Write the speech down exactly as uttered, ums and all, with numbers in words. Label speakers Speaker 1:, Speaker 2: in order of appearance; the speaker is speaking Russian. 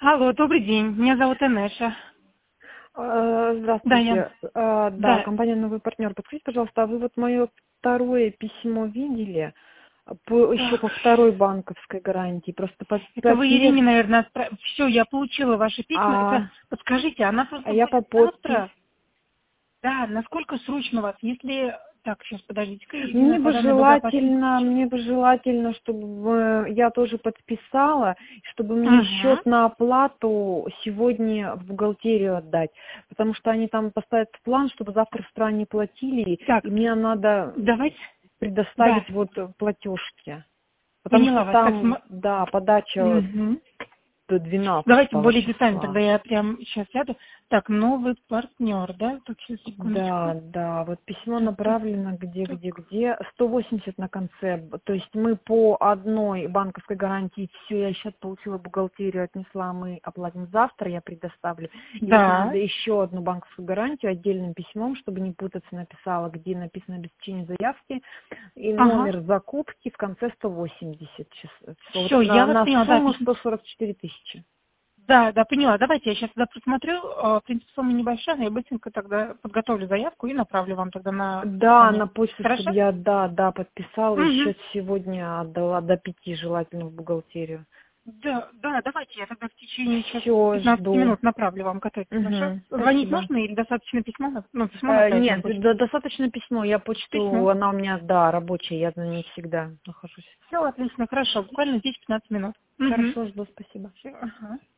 Speaker 1: Алло, добрый день. Меня зовут Энеша.
Speaker 2: Э,
Speaker 1: Да, я...
Speaker 2: Здравствуйте. Э, Да,
Speaker 1: Да.
Speaker 2: компания «Новый партнер». Подскажите, пожалуйста, а вы вот мое второе письмо видели? По, еще по
Speaker 1: Так,
Speaker 2: второй банковской гарантии. Просто по,
Speaker 1: это
Speaker 2: по
Speaker 1: вы
Speaker 2: пер-
Speaker 1: Ирине, наверное, отправ... Все, я получила ваши письма. Это,
Speaker 2: а,
Speaker 1: подскажите, она
Speaker 2: а
Speaker 1: просто
Speaker 2: я по
Speaker 1: будет
Speaker 2: подпись.
Speaker 1: завтра? Да, насколько срочно у вас? Если... Так, сейчас, подождите-ка,
Speaker 2: Мне
Speaker 1: единая
Speaker 2: бы
Speaker 1: программа безопасности.
Speaker 2: желательно, мне бы желательно, чтобы я тоже подписала, чтобы мне
Speaker 1: Угу.
Speaker 2: счет на оплату сегодня в бухгалтерию отдать. Потому что они там поставят в план, чтобы завтра с утра не платили,
Speaker 1: Так,
Speaker 2: и мне надо
Speaker 1: давайте... Да,
Speaker 2: предоставить вот платежки. Потому
Speaker 1: поняла
Speaker 2: что
Speaker 1: вас. Так,
Speaker 2: там,
Speaker 1: см...
Speaker 2: да, подача
Speaker 1: Мгм.
Speaker 2: до
Speaker 1: Давайте
Speaker 2: двенадцатого
Speaker 1: более детально,
Speaker 2: числа.
Speaker 1: тогда я прям сейчас сяду. Так, новый партнер, да? Так, сейчас, секундочку.
Speaker 2: Да, да, вот письмо
Speaker 1: Так, так,
Speaker 2: направлено где,
Speaker 1: так.
Speaker 2: где, где, сто восемьдесят на конце, б- то есть мы по одной банковской гарантии, все, я счет получила, бухгалтерию отнесла, мы оплатим завтра, я предоставлю. И вот надо
Speaker 1: Да.
Speaker 2: еще одну банковскую гарантию отдельным письмом, чтобы не путаться, написала, где написано обеспечение заявки, и
Speaker 1: Ага.
Speaker 2: номер закупки в конце сто восемьдесят часов, вот
Speaker 1: Все, я
Speaker 2: на,
Speaker 1: вас
Speaker 2: на
Speaker 1: поняла, да,
Speaker 2: сумму
Speaker 1: письмо.
Speaker 2: сто сорок четыре тысячи.
Speaker 1: Да, да, поняла. Давайте я сейчас тогда просмотрю. А, В принципе, сумма небольшая, но я быстренько тогда подготовлю заявку и направлю вам тогда на
Speaker 2: Да,
Speaker 1: списание.
Speaker 2: на почту, чтобы
Speaker 1: Хорошо?
Speaker 2: я, да, да, подписала, и
Speaker 1: Угу.
Speaker 2: счет сегодня отдала до пяти, желательно в бухгалтерию.
Speaker 1: Да, да, давайте я тогда в течение сейчас
Speaker 2: Все,
Speaker 1: пятнадцати
Speaker 2: жду.
Speaker 1: минут направлю вам, готовьте, хорошо?
Speaker 2: Угу,
Speaker 1: Звонить
Speaker 2: спасибо.
Speaker 1: можно или достаточно письмо? на- Ну, письмо
Speaker 2: Э,
Speaker 1: направить на
Speaker 2: нет,
Speaker 1: почту?
Speaker 2: до- достаточно письмо, я
Speaker 1: Письмо.
Speaker 2: почту, она у меня, да, рабочая, я на ней всегда нахожусь.
Speaker 1: Все, отлично, хорошо. Буквально десять-пятнадцать минут. Угу.
Speaker 2: Хорошо, жду, спасибо.
Speaker 1: Все, ага.